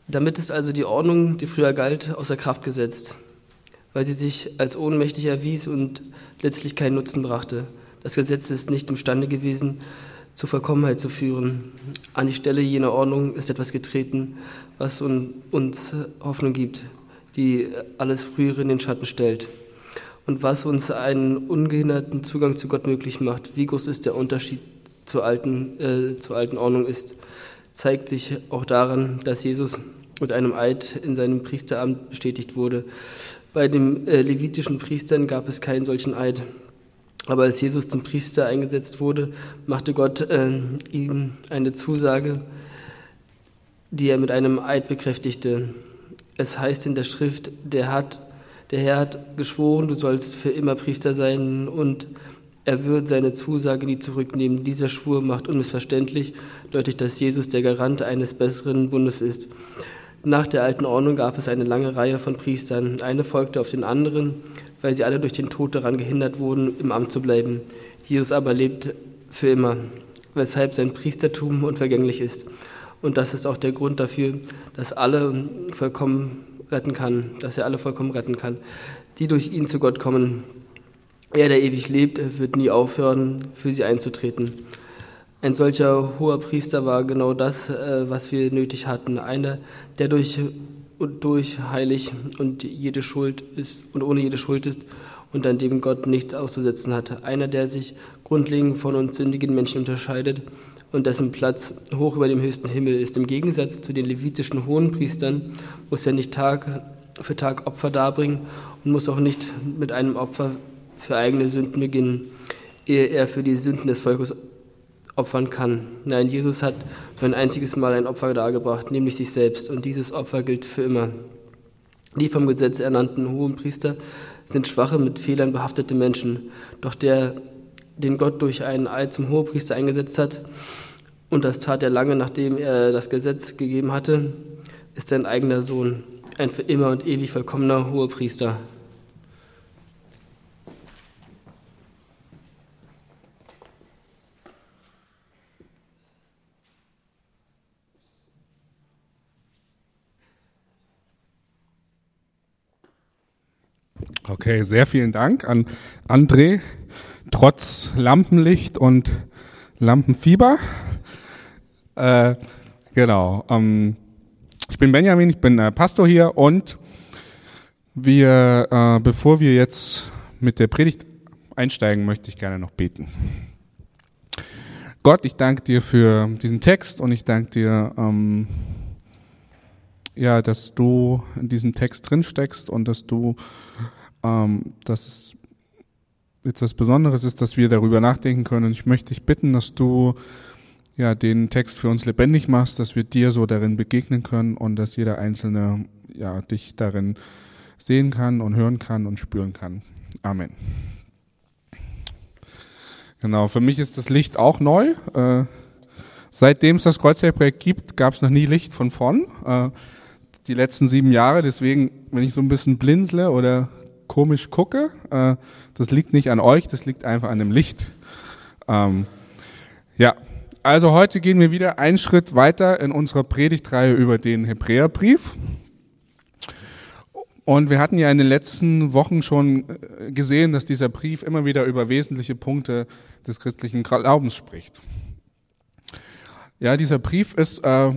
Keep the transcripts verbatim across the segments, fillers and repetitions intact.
Damit ist also die Ordnung, die früher galt, außer Kraft gesetzt, weil sie sich als ohnmächtig erwies und letztlich keinen Nutzen brachte. Das Gesetz ist nicht imstande gewesen, zur Vollkommenheit zu führen. An die Stelle jener Ordnung ist etwas getreten, was uns Hoffnung gibt, die alles Frühere in den Schatten stellt und was uns einen ungehinderten Zugang zu Gott möglich macht. Wie groß ist der Unterschied zur alten, äh, zur alten Ordnung ist, zeigt sich auch daran, dass Jesus mit einem Eid in seinem Priesteramt bestätigt wurde. Bei den äh, levitischen Priestern gab es keinen solchen Eid. Aber als Jesus zum Priester eingesetzt wurde, machte Gott äh, ihm eine Zusage, die er mit einem Eid bekräftigte. Es heißt in der Schrift, der, hat, der Herr hat geschworen, du sollst für immer Priester sein und er wird seine Zusage nie zurücknehmen. Dieser Schwur macht unmissverständlich deutlich, dass Jesus der Garant eines besseren Bundes ist. Nach der alten Ordnung gab es eine lange Reihe von Priestern. Eine folgte auf den anderen, weil sie alle durch den Tod daran gehindert wurden, im Amt zu bleiben. Jesus aber lebt für immer, weshalb sein Priestertum unvergänglich ist. Und das ist auch der Grund dafür, dass alle vollkommen retten kann, dass er alle vollkommen retten kann, die durch ihn zu Gott kommen. Er, der ewig lebt, wird nie aufhören, für sie einzutreten. Ein solcher hoher Priester war genau das, was wir nötig hatten. Einer, der durch und durch heilig und jede Schuld ist und ohne jede Schuld ist und an dem Gott nichts auszusetzen hat. Einer, der sich grundlegend von uns sündigen Menschen unterscheidet und dessen Platz hoch über dem höchsten Himmel ist. Im Gegensatz zu den levitischen Hohenpriestern muss er nicht Tag für Tag Opfer darbringen und muss auch nicht mit einem Opfer für eigene Sünden beginnen, ehe er für die Sünden des Volkes opfern kann. Nein, Jesus hat nur ein einziges Mal ein Opfer dargebracht, nämlich sich selbst, und dieses Opfer gilt für immer. Die vom Gesetz ernannten Hohenpriester sind schwache, mit Fehlern behaftete Menschen, doch der, den Gott durch einen Eid zum Hohepriester eingesetzt hat, und das tat er lange, nachdem er das Gesetz gegeben hatte, ist sein eigener Sohn, ein für immer und ewig vollkommener Hohepriester. Okay, sehr vielen Dank an André, trotz Lampenlicht und Lampenfieber. Äh, genau, ähm, ich bin Benjamin, ich bin äh, Pastor hier, und wir, äh, bevor wir jetzt mit der Predigt einsteigen, möchte ich gerne noch beten. Gott, ich danke dir für diesen Text und ich danke dir, ähm, ja, dass du in diesem Text drin steckst und dass du Ähm, dass es jetzt was Besonderes ist, dass wir darüber nachdenken können. Und ich möchte dich bitten, dass du ja den Text für uns lebendig machst, dass wir dir so darin begegnen können und dass jeder Einzelne ja dich darin sehen kann und hören kann und spüren kann. Amen. Genau, für mich ist das Licht auch neu. Äh, seitdem es das Kreuzberg-Projekt gibt, gab es noch nie Licht von vorn. Äh, die letzten sieben Jahre, deswegen, wenn ich so ein bisschen blinzle oder komisch gucke, äh, das liegt nicht an euch, das liegt einfach an dem Licht. Ähm, ja, also heute gehen wir wieder einen Schritt weiter in unserer Predigtreihe über den Hebräerbrief. Und wir hatten ja in den letzten Wochen schon gesehen, dass dieser Brief immer wieder über wesentliche Punkte des christlichen Glaubens spricht. Ja, dieser Brief ist äh,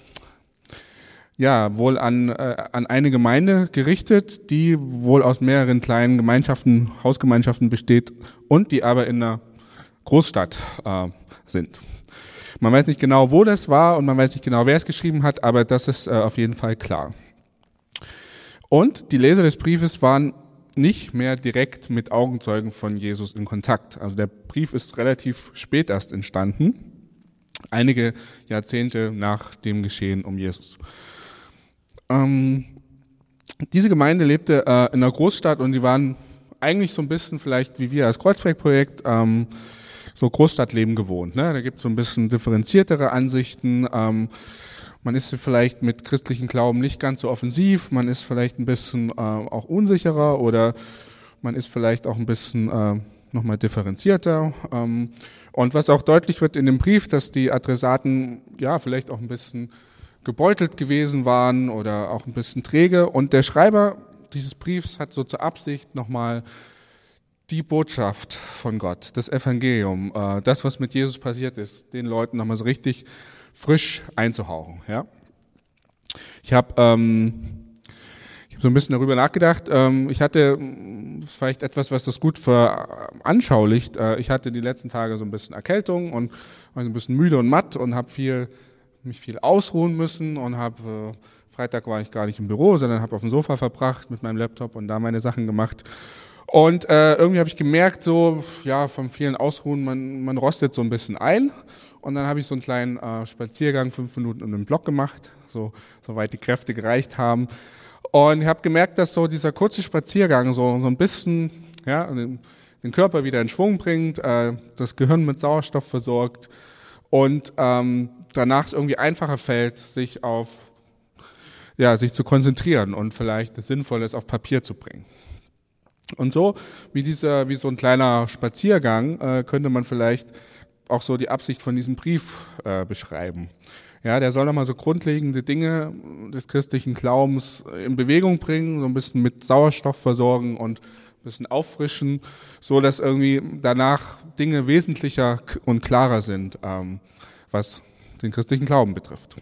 ja wohl an, äh, an eine Gemeinde gerichtet, die wohl aus mehreren kleinen Gemeinschaften, Hausgemeinschaften besteht und die aber in einer Großstadt äh, sind. Man weiß nicht genau, wo das war und man weiß nicht genau, wer es geschrieben hat, aber das ist äh, auf jeden Fall klar. Und die Leser des Briefes waren nicht mehr direkt mit Augenzeugen von Jesus in Kontakt. Also der Brief ist relativ spät erst entstanden, einige Jahrzehnte nach dem Geschehen um Jesus. Ähm, diese Gemeinde lebte äh, in einer Großstadt und die waren eigentlich so ein bisschen vielleicht wie wir als Kreuzberg-Projekt ähm, so Großstadtleben gewohnt. Ne? Da gibt es so ein bisschen differenziertere Ansichten. Ähm, man ist vielleicht mit christlichen Glauben nicht ganz so offensiv, man ist vielleicht ein bisschen äh, auch unsicherer oder man ist vielleicht auch ein bisschen äh, nochmal differenzierter. Ähm, und was auch deutlich wird in dem Brief, dass die Adressaten ja vielleicht auch ein bisschen gebeutelt gewesen waren oder auch ein bisschen träge. Und der Schreiber dieses Briefs hat so zur Absicht nochmal die Botschaft von Gott, das Evangelium, äh, das, was mit Jesus passiert ist, den Leuten nochmal so richtig frisch einzuhauchen. Ja? Ich habe ähm, ich hab so ein bisschen darüber nachgedacht. Ähm, ich hatte vielleicht etwas, was das gut veranschaulicht. Äh, ich hatte die letzten Tage so ein bisschen Erkältung und war so ein bisschen müde und matt und habe viel, mich viel ausruhen müssen und habe, äh, Freitag war ich gar nicht im Büro, sondern habe auf dem Sofa verbracht mit meinem Laptop und da meine Sachen gemacht. Und äh, irgendwie habe ich gemerkt, so ja, vom vielen Ausruhen, man, man rostet so ein bisschen ein. Und dann habe ich so einen kleinen äh, Spaziergang, fünf Minuten um den Block gemacht, so soweit die Kräfte gereicht haben. Und ich habe gemerkt, dass so dieser kurze Spaziergang so so ein bisschen ja den, den Körper wieder in Schwung bringt, äh, das Gehirn mit Sauerstoff versorgt und ähm, danach es irgendwie einfacher fällt, sich auf ja sich zu konzentrieren und vielleicht das Sinnvolle ist auf Papier zu bringen. Und so wie dieser, wie so ein kleiner Spaziergang äh, könnte man vielleicht auch so die Absicht von diesem Brief äh, beschreiben. Ja, der soll nochmal so grundlegende Dinge des christlichen Glaubens in Bewegung bringen, so ein bisschen mit Sauerstoff versorgen und ein bisschen auffrischen, so dass irgendwie danach Dinge wesentlicher und klarer sind, ähm, was den christlichen Glauben betrifft.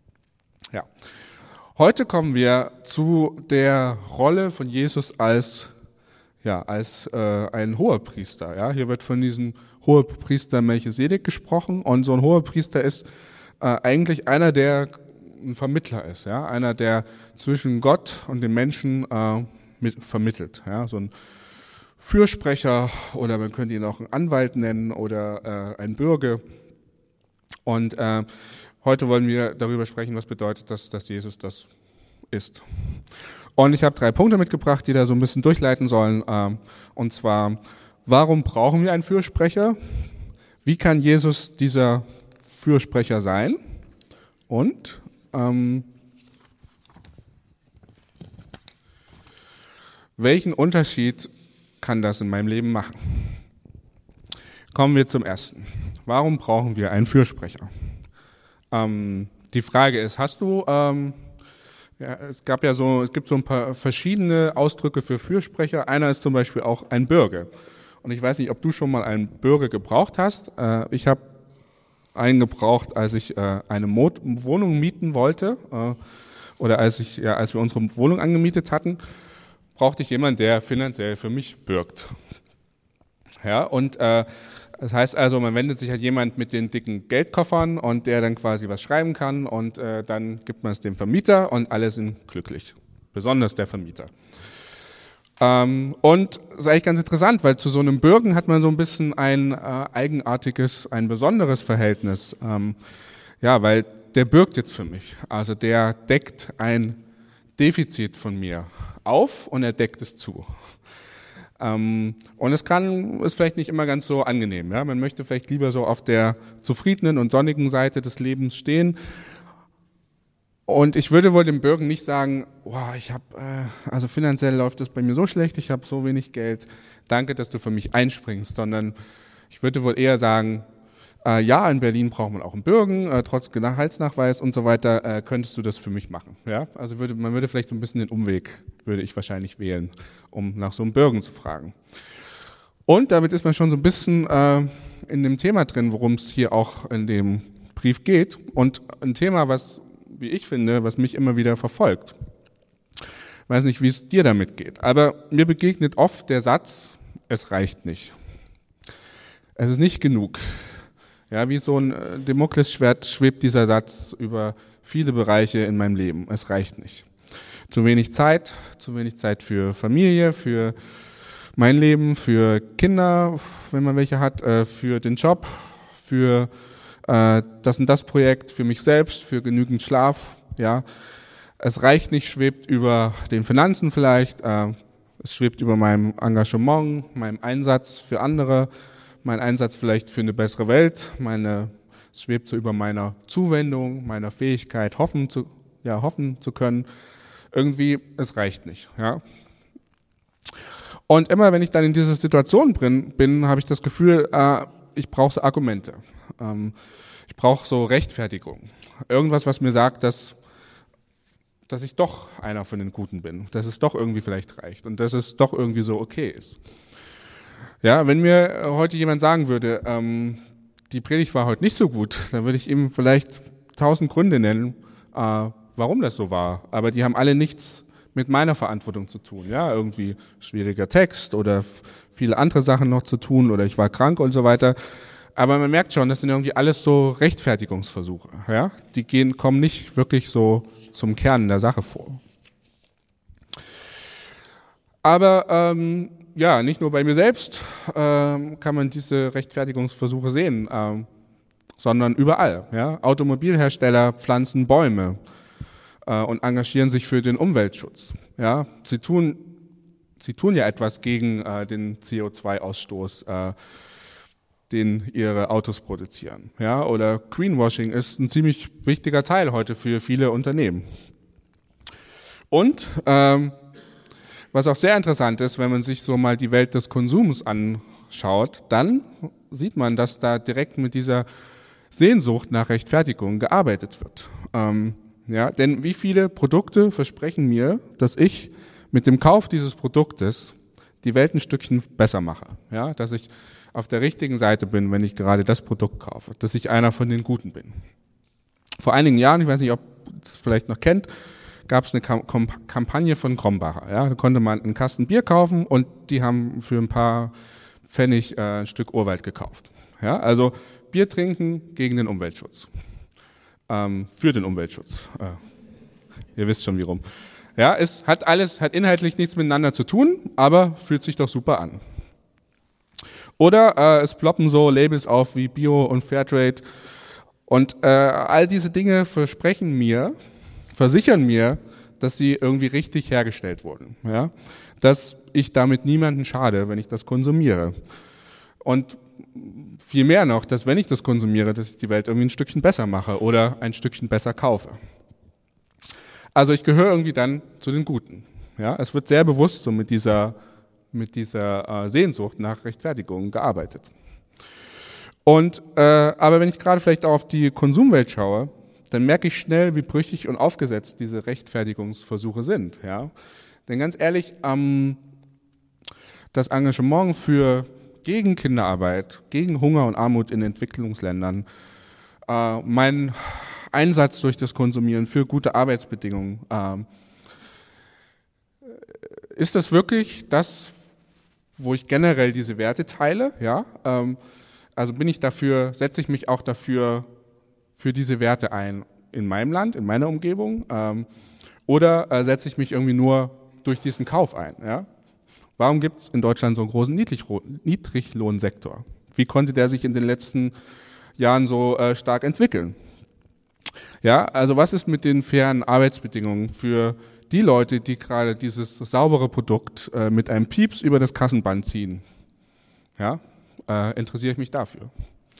Ja. Heute kommen wir zu der Rolle von Jesus als Ja, als äh, ein Hohepriester. Ja, hier wird von diesem Hohepriester Melchisedek gesprochen und so ein Hohepriester ist äh, eigentlich einer, der ein Vermittler ist, ja, einer, der zwischen Gott und den Menschen äh, mit, vermittelt, ja, so ein Fürsprecher oder man könnte ihn auch einen Anwalt nennen oder äh, ein Bürger. Und äh, heute wollen wir darüber sprechen, was bedeutet das, dass Jesus das ist. Und ich habe drei Punkte mitgebracht, die da so ein bisschen durchleiten sollen. Und zwar, warum brauchen wir einen Fürsprecher? Wie kann Jesus dieser Fürsprecher sein? Und ähm, welchen Unterschied kann das in meinem Leben machen? Kommen wir zum ersten. Warum brauchen wir einen Fürsprecher? Ähm, die Frage ist, hast du... Ähm, Ja, es gab ja so, es gibt so ein paar verschiedene Ausdrücke für Fürsprecher. Einer ist zum Beispiel auch ein Bürger. Und ich weiß nicht, ob du schon mal einen Bürger gebraucht hast. Ich habe einen gebraucht, als ich eine Wohnung mieten wollte oder als ich, ja, als wir unsere Wohnung angemietet hatten, brauchte ich jemanden, der finanziell für mich bürgt. Ja, und äh, das heißt also, man wendet sich halt jemand mit den dicken Geldkoffern und der dann quasi was schreiben kann und äh, dann gibt man es dem Vermieter und alle sind glücklich, besonders der Vermieter. Ähm, und das ist eigentlich ganz interessant, weil zu so einem Bürgen hat man so ein bisschen ein äh, eigenartiges, ein besonderes Verhältnis. Ähm, ja, weil der bürgt jetzt für mich, also der deckt ein Defizit von mir auf und er deckt es zu. Ähm, und es kann, ist vielleicht nicht immer ganz so angenehm. Ja? Man möchte vielleicht lieber so auf der zufriedenen und sonnigen Seite des Lebens stehen. Und ich würde wohl dem Bürger nicht sagen, wow, ich habe, äh, also finanziell läuft es bei mir so schlecht, ich habe so wenig Geld, danke, dass du für mich einspringst, sondern ich würde wohl eher sagen, äh, ja, in Berlin braucht man auch einen Bürger, äh, trotz Gehaltsnachweis und so weiter, äh, könntest du das für mich machen. Ja? Also würde, man würde vielleicht so ein bisschen den Umweg, würde ich wahrscheinlich wählen, um nach so einem Bürger zu fragen. Und damit ist man schon so ein bisschen äh, in dem Thema drin, worum es hier auch in dem Brief geht. Und ein Thema, was, wie ich finde, was mich immer wieder verfolgt. Ich weiß nicht, wie es dir damit geht, aber mir begegnet oft der Satz, es reicht nicht. Es ist nicht genug. Ja, wie so ein Damoklesschwert schwebt dieser Satz über viele Bereiche in meinem Leben. Es reicht nicht. Zu wenig Zeit, zu wenig Zeit für Familie, für mein Leben, für Kinder, wenn man welche hat, für den Job, für das und das Projekt, für mich selbst, für genügend Schlaf. Ja, es reicht nicht, schwebt über den Finanzen vielleicht, es schwebt über meinem Engagement, meinem Einsatz für andere, mein Einsatz vielleicht für eine bessere Welt, meine, es schwebt so über meiner Zuwendung, meiner Fähigkeit, hoffen zu, ja, hoffen zu können. Irgendwie, es reicht nicht. Ja. Und immer, wenn ich dann in dieser Situation bin, bin habe ich das Gefühl, äh, ich brauche so Argumente. Ähm, Ich brauche so Rechtfertigung. Irgendwas, was mir sagt, dass, dass ich doch einer von den Guten bin, dass es doch irgendwie vielleicht reicht und dass es doch irgendwie so okay ist. Ja, wenn mir heute jemand sagen würde, ähm, die Predigt war heute nicht so gut, dann würde ich ihm vielleicht tausend Gründe nennen, äh, warum das so war. Aber die haben alle nichts mit meiner Verantwortung zu tun. Ja, irgendwie schwieriger Text oder viele andere Sachen noch zu tun oder ich war krank und so weiter. Aber man merkt schon, das sind irgendwie alles so Rechtfertigungsversuche. Ja? Die gehen, kommen nicht wirklich so zum Kern der Sache vor. Aber ähm, ja, nicht nur bei mir selbst ähm, kann man diese Rechtfertigungsversuche sehen, ähm, sondern überall. Ja? Automobilhersteller pflanzen Bäume äh, und engagieren sich für den Umweltschutz. Ja? Sie tun, sie tun ja etwas gegen äh, den C O zwei Ausstoß, äh, den ihre Autos produzieren. Ja? Oder Greenwashing ist ein ziemlich wichtiger Teil heute für viele Unternehmen. Und ähm, was auch sehr interessant ist, wenn man sich so mal die Welt des Konsums anschaut, dann sieht man, dass da direkt mit dieser Sehnsucht nach Rechtfertigung gearbeitet wird. Ähm, ja, denn wie viele Produkte versprechen mir, dass ich mit dem Kauf dieses Produktes die Welt ein Stückchen besser mache, ja, dass ich auf der richtigen Seite bin, wenn ich gerade das Produkt kaufe, dass ich einer von den Guten bin. Vor einigen Jahren, ich weiß nicht, ob ihr es vielleicht noch kennt, gab es eine Kampagne von Krombacher. Ja, da konnte man einen Kasten Bier kaufen und die haben für ein paar Pfennig äh, ein Stück Urwald gekauft. Ja, also Bier trinken gegen den Umweltschutz, ähm, für den Umweltschutz. Äh, ihr wisst schon, wie rum. Ja, es hat alles, hat inhaltlich nichts miteinander zu tun, aber fühlt sich doch super an. Oder äh, es ploppen so Labels auf wie Bio und Fairtrade und äh, all diese Dinge versprechen mir, versichern mir, dass sie irgendwie richtig hergestellt wurden, ja? Dass ich damit niemanden schade, wenn ich das konsumiere. Und viel mehr noch, dass wenn ich das konsumiere, dass ich die Welt irgendwie ein Stückchen besser mache oder ein Stückchen besser kaufe. Also ich gehöre irgendwie dann zu den Guten. Ja? Es wird sehr bewusst so mit dieser, mit dieser äh, Sehnsucht nach Rechtfertigung gearbeitet. Und, äh, aber wenn ich gerade vielleicht auch auf die Konsumwelt schaue, dann merke ich schnell, wie brüchig und aufgesetzt diese Rechtfertigungsversuche sind. Ja? Denn ganz ehrlich, ähm, das Engagement für gegen Kinderarbeit, gegen Hunger und Armut in Entwicklungsländern, äh, mein Einsatz durch das Konsumieren für gute Arbeitsbedingungen, äh, ist das wirklich das, wo ich generell diese Werte teile? Ja? Ähm, also bin ich dafür, setze ich mich auch dafür für diese Werte ein in meinem Land, in meiner Umgebung, ähm, oder äh, setze ich mich irgendwie nur durch diesen Kauf ein? Ja? Warum gibt es in Deutschland so einen großen Niedriglohnsektor? Wie konnte der sich in den letzten Jahren so äh, stark entwickeln? Ja, also was ist mit den fairen Arbeitsbedingungen für die Leute, die gerade dieses saubere Produkt äh, mit einem Pieps über das Kassenband ziehen? Ja, äh, interessiere ich mich dafür.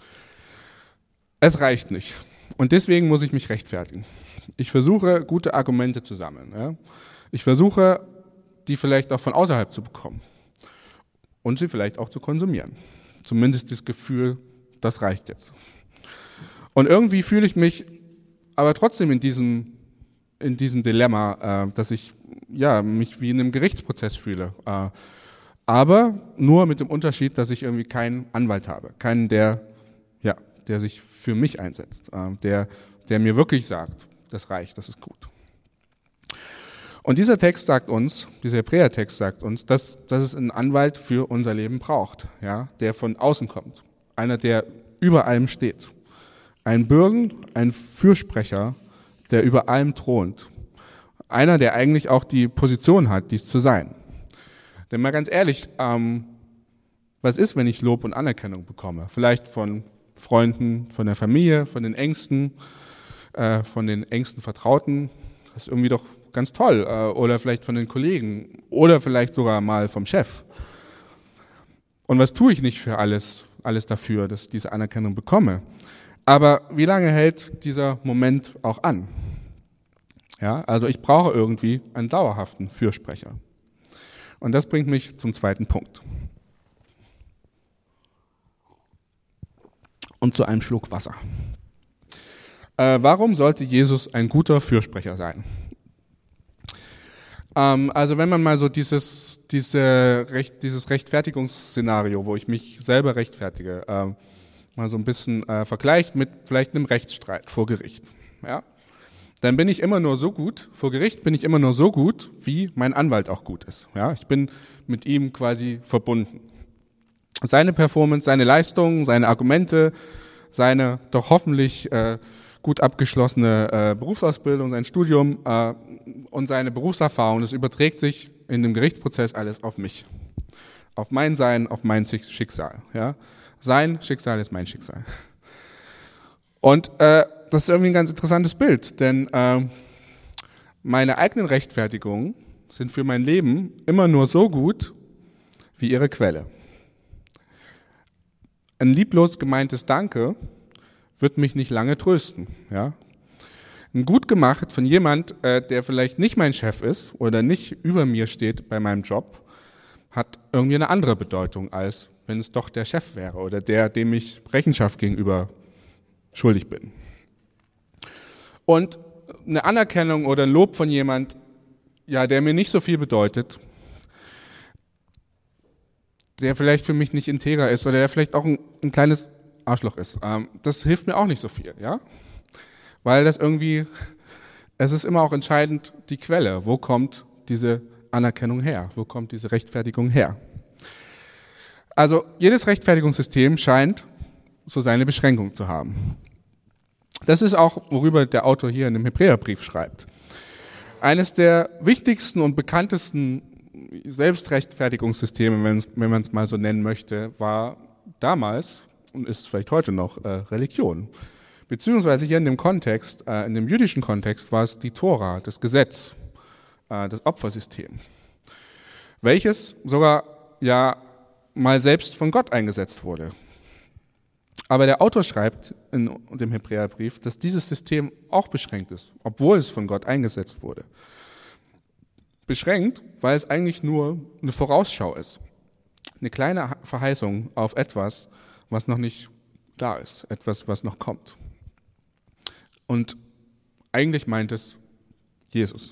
Es reicht nicht. Und deswegen muss ich mich rechtfertigen. Ich versuche, gute Argumente zu sammeln. Ja? Ich versuche, die vielleicht auch von außerhalb zu bekommen und sie vielleicht auch zu konsumieren. Zumindest das Gefühl, das reicht jetzt. Und irgendwie fühle ich mich aber trotzdem in diesem, in diesem Dilemma, äh, dass ich ja, mich wie in einem Gerichtsprozess fühle. Äh, aber nur mit dem Unterschied, dass ich irgendwie keinen Anwalt habe, keinen, der, ja, der sich für mich einsetzt, äh, der, der mir wirklich sagt, das reicht, das ist gut. Und dieser Text sagt uns, dieser Hebräertext sagt uns, dass, dass es einen Anwalt für unser Leben braucht, ja, der von außen kommt, einer, der über allem steht. Ein Bürgen, ein Fürsprecher, der über allem thront. Einer, der eigentlich auch die Position hat, dies zu sein. Denn mal ganz ehrlich, ähm, was ist, wenn ich Lob und Anerkennung bekomme? Vielleicht von Freunden, von der Familie, von den Ängsten, äh, von den engsten Vertrauten. Das ist irgendwie doch ganz toll. Äh, oder vielleicht von den Kollegen oder vielleicht sogar mal vom Chef. Und was tue ich nicht für alles, alles dafür, dass ich diese Anerkennung bekomme? Aber wie lange hält dieser Moment auch an? Ja, also ich brauche irgendwie einen dauerhaften Fürsprecher. Und das bringt mich zum zweiten Punkt. Und zu einem Schluck Wasser. Äh, warum sollte Jesus ein guter Fürsprecher sein? Ähm, also wenn man mal so dieses, diese Recht, dieses Rechtfertigungsszenario, wo ich mich selber rechtfertige, äh, mal so ein bisschen äh, vergleicht mit vielleicht einem Rechtsstreit vor Gericht, ja, dann bin ich immer nur so gut, vor Gericht bin ich immer nur so gut, wie mein Anwalt auch gut ist. Ja, ich bin mit ihm quasi verbunden. Seine Performance, seine Leistungen, seine Argumente, seine doch hoffentlich äh, gut abgeschlossene äh, Berufsausbildung, sein Studium äh, und seine Berufserfahrung, das überträgt sich in dem Gerichtsprozess alles auf mich. Auf mein Sein, auf mein Schicksal. Ja? Sein Schicksal ist mein Schicksal. Und äh, das ist irgendwie ein ganz interessantes Bild, denn äh, meine eigenen Rechtfertigungen sind für mein Leben immer nur so gut wie ihre Quelle. Ein lieblos gemeintes Danke wird mich nicht lange trösten. Ja? Ein gut gemacht von jemand, äh, der vielleicht nicht mein Chef ist oder nicht über mir steht bei meinem Job, hat irgendwie eine andere Bedeutung, als wenn es doch der Chef wäre oder der, dem ich Rechenschaft gegenüber schuldig bin. Und eine Anerkennung oder ein Lob von jemand, ja, der mir nicht so viel bedeutet, der vielleicht für mich nicht integer ist oder der vielleicht auch ein, ein kleines Arschloch ist, ähm, das hilft mir auch nicht so viel, ja? Weil das irgendwie, es ist immer auch entscheidend die Quelle, wo kommt diese Anerkennung her, wo kommt diese Rechtfertigung her. Also jedes Rechtfertigungssystem scheint so seine Beschränkung zu haben. Das ist auch, worüber der Autor hier in dem Hebräerbrief schreibt. Eines der wichtigsten und bekanntesten Selbstrechtfertigungssysteme, wenn man es mal so nennen möchte, war damals und ist vielleicht heute noch äh, Religion. Beziehungsweise hier in dem Kontext, äh, in dem jüdischen Kontext war es die Tora, das Gesetz, äh, das Opfersystem, welches sogar ja mal selbst von Gott eingesetzt wurde. Aber der Autor schreibt in dem Hebräerbrief, dass dieses System auch beschränkt ist, obwohl es von Gott eingesetzt wurde. Beschränkt, weil es eigentlich nur eine Vorausschau ist. Eine kleine Verheißung auf etwas, was noch nicht da ist, etwas, was noch kommt. Und eigentlich meint es Jesus.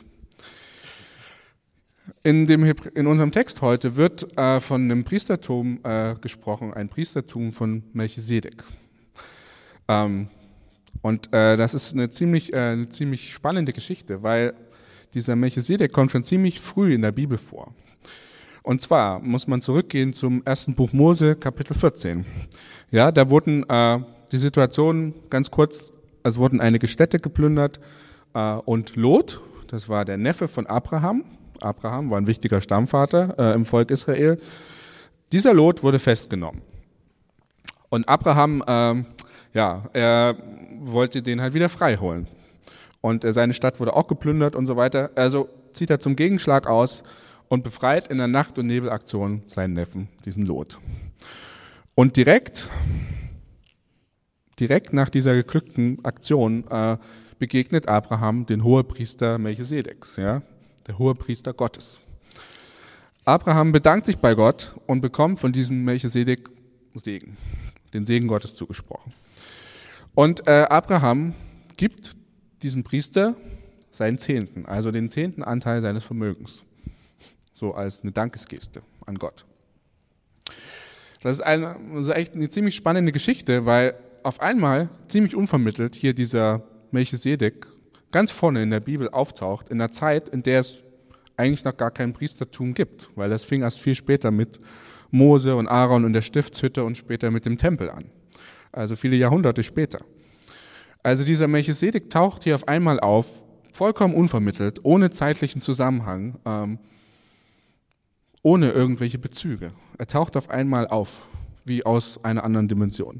In, dem, in unserem Text heute wird äh, von einem Priestertum äh, gesprochen, ein Priestertum von Melchisedek. Ähm, und äh, das ist eine ziemlich, äh, eine ziemlich spannende Geschichte, weil dieser Melchisedek kommt schon ziemlich früh in der Bibel vor. Und zwar muss man zurückgehen zum ersten Buch Mose, Kapitel vierzehn. Ja, da wurden äh, die Situationen ganz kurz, es wurden einige Städte geplündert äh, und Lot, das war der Neffe von Abraham. Abraham war ein wichtiger Stammvater äh, im Volk Israel. Dieser Lot wurde festgenommen. Und Abraham, äh, ja, er wollte den halt wieder freiholen. Und äh, seine Stadt wurde auch geplündert und so weiter. Also zieht er zum Gegenschlag aus und befreit in der Nacht- und Nebelaktion seinen Neffen, diesen Lot. Und direkt, direkt nach dieser geglückten Aktion äh, begegnet Abraham den Hohepriester Melchisedeks, ja, der Hohepriester Gottes. Abraham bedankt sich bei Gott und bekommt von diesem Melchisedek Segen, den Segen Gottes zugesprochen. Und äh, Abraham gibt diesem Priester seinen Zehnten, also den zehnten Anteil seines Vermögens, so als eine Dankesgeste an Gott. Das ist eine, also echt eine ziemlich spannende Geschichte, weil auf einmal ziemlich unvermittelt hier dieser Melchisedek ganz vorne in der Bibel auftaucht, in einer Zeit, in der es eigentlich noch gar kein Priestertum gibt, weil das fing erst viel später mit Mose und Aaron und der Stiftshütte und später mit dem Tempel an. Also viele Jahrhunderte später. Also dieser Melchisedek taucht hier auf einmal auf, vollkommen unvermittelt, ohne zeitlichen Zusammenhang, ähm, ohne irgendwelche Bezüge. Er taucht auf einmal auf, wie aus einer anderen Dimension.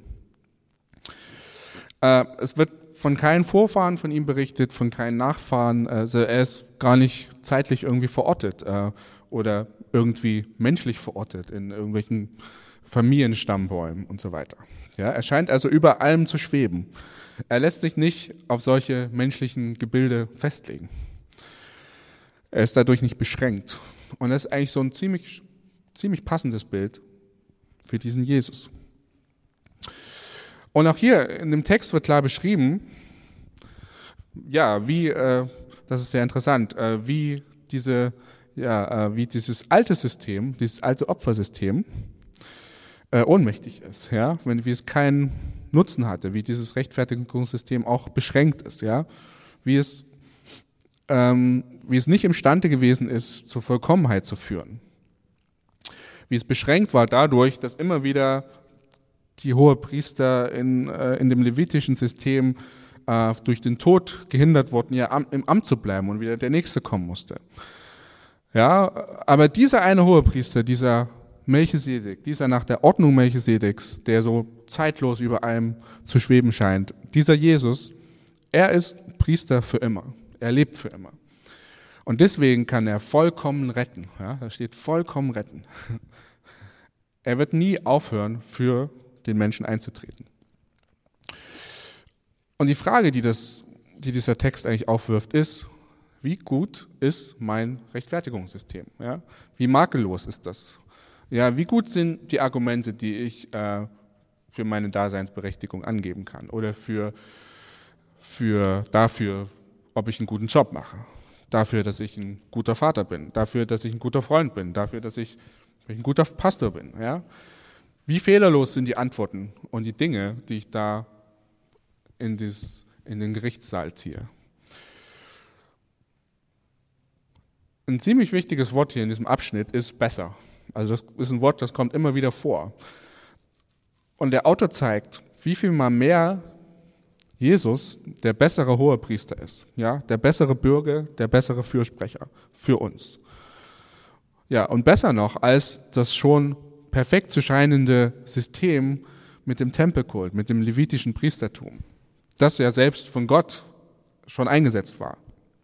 Äh, es wird von keinen Vorfahren von ihm berichtet, von keinen Nachfahren. Also er ist gar nicht zeitlich irgendwie verortet äh, oder irgendwie menschlich verortet in irgendwelchen Familienstammbäumen und so weiter. Ja, er scheint also über allem zu schweben. Er lässt sich nicht auf solche menschlichen Gebilde festlegen. Er ist dadurch nicht beschränkt. Und das ist eigentlich so ein ziemlich, ziemlich passendes Bild für diesen Jesus. Und auch hier in dem Text wird klar beschrieben, ja, wie, äh, das ist sehr interessant, äh, wie diese, ja, äh, wie dieses alte System, dieses alte Opfersystem äh, ohnmächtig ist, ja, wenn wie es keinen Nutzen hatte, wie dieses Rechtfertigungssystem auch beschränkt ist, ja, wie es, ähm, wie es nicht imstande gewesen ist, zur Vollkommenheit zu führen, wie es beschränkt war dadurch, dass immer wieder die Hohepriester in, äh, in dem levitischen System äh, durch den Tod gehindert wurden, ja am, im Amt zu bleiben und wieder der Nächste kommen musste. Ja, aber dieser eine Hohepriester, dieser Melchisedek, dieser nach der Ordnung Melchisedeks, der so zeitlos über allem zu schweben scheint, dieser Jesus, er ist Priester für immer. Er lebt für immer. Und deswegen kann er vollkommen retten. Ja, da steht vollkommen retten. Er wird nie aufhören, für den Menschen einzutreten. Und die Frage, die, das, die dieser Text eigentlich aufwirft, ist, wie gut ist mein Rechtfertigungssystem? Ja? Wie makellos ist das? Ja, wie gut sind die Argumente, die ich äh, für meine Daseinsberechtigung angeben kann oder für, für dafür, ob ich einen guten Job mache, dafür, dass ich ein guter Vater bin, dafür, dass ich ein guter Freund bin, dafür, dass ich ein guter Pastor bin. Ja? Wie fehlerlos sind die Antworten und die Dinge, die ich da in, dieses, in den Gerichtssaal ziehe? Ein ziemlich wichtiges Wort hier in diesem Abschnitt ist besser. Also das ist ein Wort, das kommt immer wieder vor. Und der Autor zeigt, wie viel mal mehr Jesus der bessere Hohepriester ist, ja, der bessere Bürger, der bessere Fürsprecher für uns. Ja, und besser noch als das schon perfekt zu scheinende System mit dem Tempelkult, mit dem levitischen Priestertum, das ja selbst von Gott schon eingesetzt war.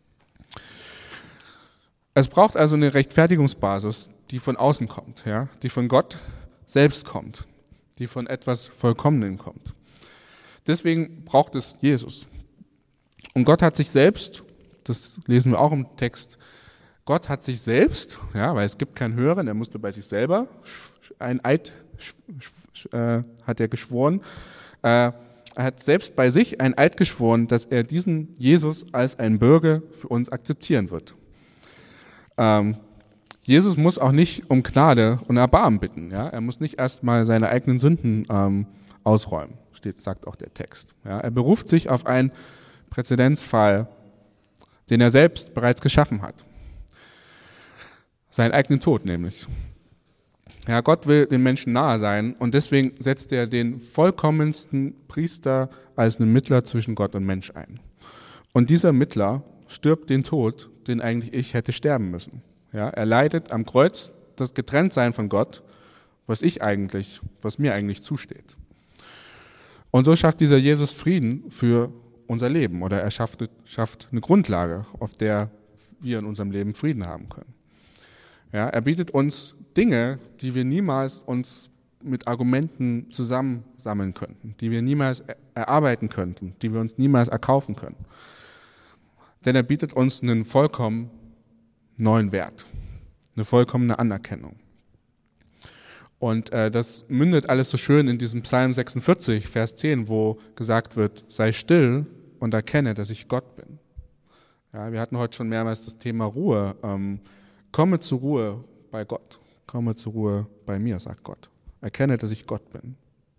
Es braucht also eine Rechtfertigungsbasis, die von außen kommt, ja, die von Gott selbst kommt, die von etwas Vollkommenen kommt. Deswegen braucht es Jesus. Und Gott hat sich selbst, das lesen wir auch im Text, Gott hat sich selbst, ja, weil es gibt keinen Höheren, er musste bei sich selber, ein Eid äh, hat er geschworen, äh, er hat selbst bei sich ein Eid geschworen, dass er diesen Jesus als einen Bürger für uns akzeptieren wird. Ähm, Jesus muss auch nicht um Gnade und Erbarmen bitten. Ja? Er muss nicht erstmal seine eigenen Sünden ähm, ausräumen, steht, sagt auch der Text. Ja? Er beruft sich auf einen Präzedenzfall, den er selbst bereits geschaffen hat. Seinen eigenen Tod nämlich. Ja, Gott will den Menschen nahe sein und deswegen setzt er den vollkommensten Priester als einen Mittler zwischen Gott und Mensch ein. Und dieser Mittler stirbt den Tod, den eigentlich ich hätte sterben müssen. Ja, er leidet am Kreuz das Getrenntsein von Gott, was ich eigentlich, was mir eigentlich zusteht. Und so schafft dieser Jesus Frieden für unser Leben oder er schafft, schafft eine Grundlage, auf der wir in unserem Leben Frieden haben können. Ja, er bietet uns Dinge, die wir niemals uns mit Argumenten zusammensammeln könnten, die wir niemals erarbeiten könnten, die wir uns niemals erkaufen können. Denn er bietet uns einen vollkommen neuen Wert, eine vollkommene Anerkennung. Und äh, das mündet alles so schön in diesem Psalm sechsundvierzig, Vers zehn, wo gesagt wird, sei still und erkenne, dass ich Gott bin. Ja, wir hatten heute schon mehrmals das Thema Ruhe. Ähm, komme zur Ruhe bei Gott. Komme zur Ruhe bei mir, sagt Gott. Erkenne, dass ich Gott bin.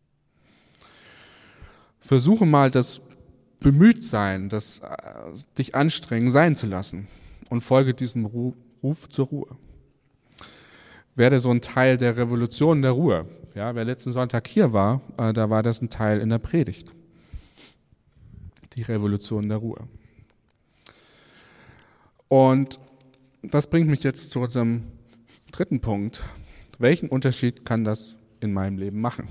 Versuche mal das Bemühtsein, das äh, dich anstrengen sein zu lassen und folge diesem Ruf, Ruf zur Ruhe. Werde so ein Teil der Revolution der Ruhe. Ja, wer letzten Sonntag hier war, äh, da war das ein Teil in der Predigt. Die Revolution der Ruhe. Und das bringt mich jetzt zu unserem dritten Punkt. Welchen Unterschied kann das in meinem Leben machen?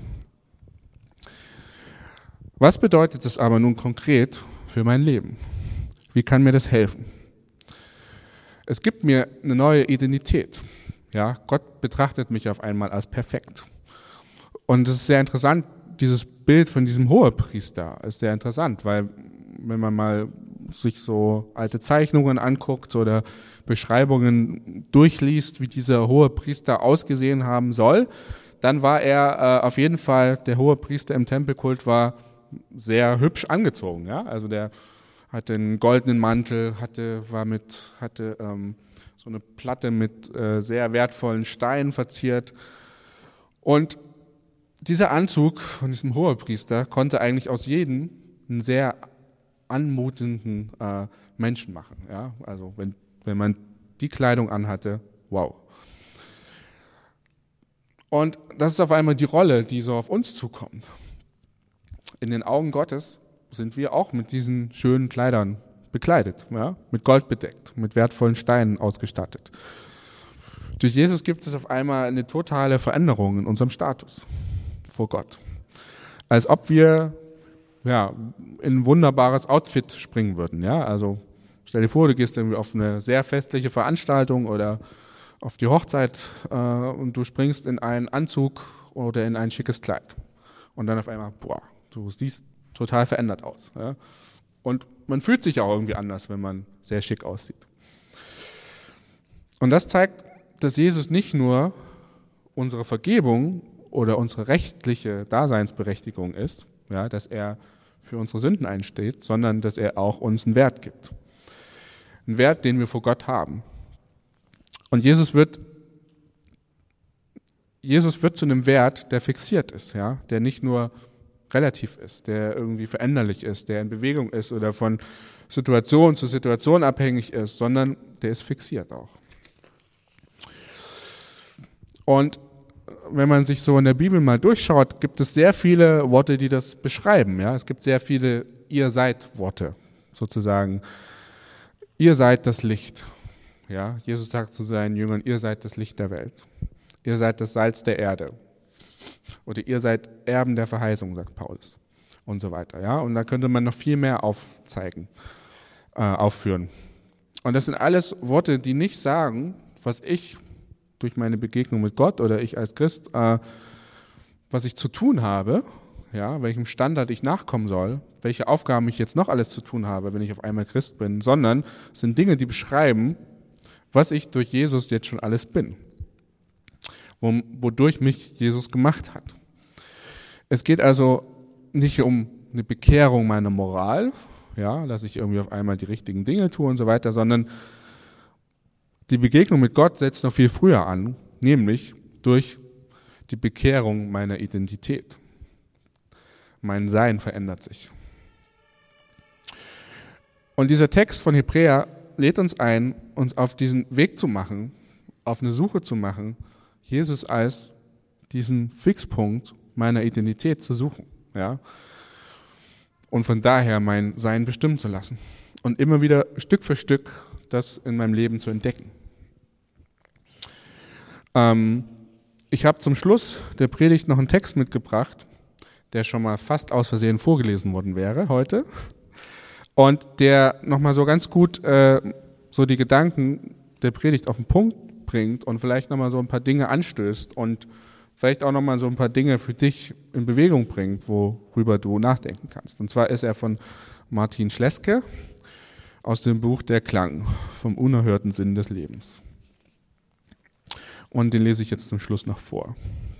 Was bedeutet es aber nun konkret für mein Leben? Wie kann mir das helfen? Es gibt mir eine neue Identität. Ja, Gott betrachtet mich auf einmal als perfekt. Und es ist sehr interessant, dieses Bild von diesem Hohepriester ist sehr interessant, weil wenn man mal sich so alte Zeichnungen anguckt oder Beschreibungen durchliest, wie dieser Hohepriester ausgesehen haben soll, dann war er äh, auf jeden Fall, der Hohepriester im Tempelkult war sehr hübsch angezogen. Ja? Also der hatte einen goldenen Mantel, hatte, war mit, hatte ähm, so eine Platte mit äh, sehr wertvollen Steinen verziert. Und dieser Anzug von diesem Hohepriester konnte eigentlich aus jedem einen sehr anmutenden äh, Menschen machen. Ja? Also wenn, wenn man die Kleidung anhatte, wow. Und das ist auf einmal die Rolle, die so auf uns zukommt. In den Augen Gottes sind wir auch mit diesen schönen Kleidern bekleidet, ja? Mit Gold bedeckt, mit wertvollen Steinen ausgestattet. Durch Jesus gibt es auf einmal eine totale Veränderung in unserem Status vor Gott. Als ob wir ja, in ein wunderbares Outfit springen würden. Ja? Also stell dir vor, du gehst irgendwie auf eine sehr festliche Veranstaltung oder auf die Hochzeit äh, und du springst in einen Anzug oder in ein schickes Kleid. Und dann auf einmal, boah, du siehst total verändert aus. Ja? Und man fühlt sich auch irgendwie anders, wenn man sehr schick aussieht. Und das zeigt, dass Jesus nicht nur unsere Vergebung oder unsere rechtliche Daseinsberechtigung ist, ja, dass er für unsere Sünden einsteht, sondern dass er auch uns einen Wert gibt. Einen Wert, den wir vor Gott haben. Und Jesus wird, Jesus wird zu einem Wert, der fixiert ist, ja, der nicht nur relativ ist, der irgendwie veränderlich ist, der in Bewegung ist oder von Situation zu Situation abhängig ist, sondern der ist fixiert auch. Und wenn man sich so in der Bibel mal durchschaut, gibt es sehr viele Worte, die das beschreiben. Ja? Es gibt sehr viele Ihr seid Worte, sozusagen. Ihr seid das Licht. Ja? Jesus sagt zu seinen Jüngern, ihr seid das Licht der Welt. Ihr seid das Salz der Erde. Oder ihr seid Erben der Verheißung, sagt Paulus. Und so weiter. Ja? Und da könnte man noch viel mehr aufzeigen, äh, aufführen. Und das sind alles Worte, die nicht sagen, was ich durch meine Begegnung mit Gott oder ich als Christ, äh, was ich zu tun habe, ja, welchem Standard ich nachkommen soll, welche Aufgaben ich jetzt noch alles zu tun habe, wenn ich auf einmal Christ bin, sondern es sind Dinge, die beschreiben, was ich durch Jesus jetzt schon alles bin, wodurch mich Jesus gemacht hat. Es geht also nicht um eine Bekehrung meiner Moral, ja, dass ich irgendwie auf einmal die richtigen Dinge tue und so weiter, sondern die Begegnung mit Gott setzt noch viel früher an, nämlich durch die Bekehrung meiner Identität. Mein Sein verändert sich. Und dieser Text von Hebräer lädt uns ein, uns auf diesen Weg zu machen, auf eine Suche zu machen, Jesus als diesen Fixpunkt meiner Identität zu suchen. Ja? Und von daher mein Sein bestimmen zu lassen. Und immer wieder Stück für Stück das in meinem Leben zu entdecken. Ähm, ich habe zum Schluss der Predigt noch einen Text mitgebracht, der schon mal fast aus Versehen vorgelesen worden wäre heute und der nochmal so ganz gut äh, so die Gedanken der Predigt auf den Punkt bringt und vielleicht nochmal so ein paar Dinge anstößt und vielleicht auch nochmal so ein paar Dinge für dich in Bewegung bringt, worüber du nachdenken kannst. Und zwar ist er von Martin Schleske aus dem Buch Der Klang, vom unerhörten Sinn des Lebens. Und den lese ich jetzt zum Schluss noch vor.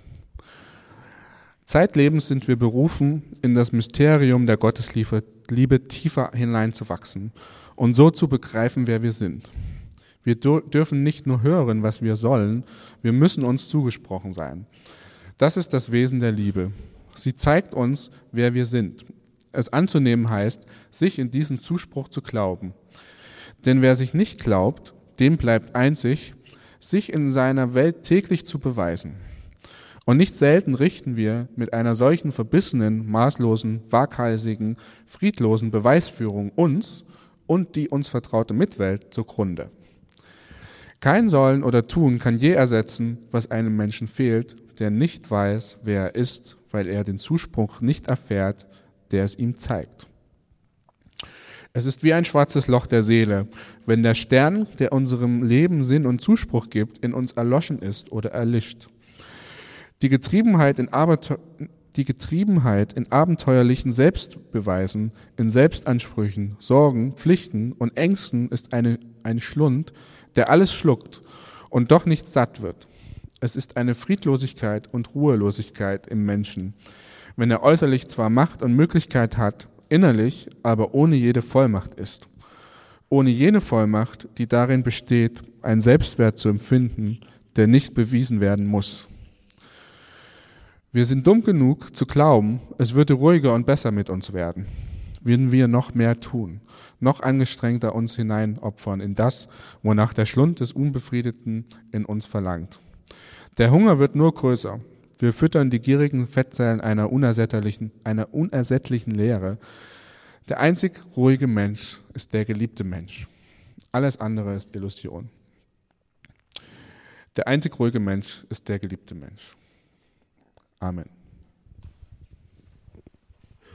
Zeitlebens sind wir berufen, in das Mysterium der Gottesliebe tiefer hineinzuwachsen und so zu begreifen, wer wir sind. Wir dürfen nicht nur hören, was wir sollen, wir müssen uns zugesprochen sein. Das ist das Wesen der Liebe. Sie zeigt uns, wer wir sind. Es anzunehmen heißt, sich in diesem Zuspruch zu glauben. Denn wer sich nicht glaubt, dem bleibt einzig, sich in seiner Welt täglich zu beweisen. Und nicht selten richten wir mit einer solchen verbissenen, maßlosen, waghalsigen, friedlosen Beweisführung uns und die uns vertraute Mitwelt zugrunde. Kein Sollen oder Tun kann je ersetzen, was einem Menschen fehlt, der nicht weiß, wer er ist, weil er den Zuspruch nicht erfährt, der es ihm zeigt. Es ist wie ein schwarzes Loch der Seele, wenn der Stern, der unserem Leben Sinn und Zuspruch gibt, in uns erloschen ist oder erlischt. Die Getriebenheit in, Abenteu- die Getriebenheit in abenteuerlichen Selbstbeweisen, in Selbstansprüchen, Sorgen, Pflichten und Ängsten ist eine, ein Schlund, der alles schluckt und doch nicht satt wird. Es ist eine Friedlosigkeit und Ruhelosigkeit im Menschen, wenn er äußerlich zwar Macht und Möglichkeit hat, innerlich aber ohne jede Vollmacht ist. Ohne jene Vollmacht, die darin besteht, einen Selbstwert zu empfinden, der nicht bewiesen werden muss. Wir sind dumm genug zu glauben, es würde ruhiger und besser mit uns werden, wenn wir noch mehr tun, noch angestrengter uns hineinopfern in das, wonach der Schlund des Unbefriedeten in uns verlangt. Der Hunger wird nur größer. Wir füttern die gierigen Fettzellen einer unersättlichen, einer unersättlichen Leere. Der einzig ruhige Mensch ist der geliebte Mensch. Alles andere ist Illusion. Der einzig ruhige Mensch ist der geliebte Mensch. Amen.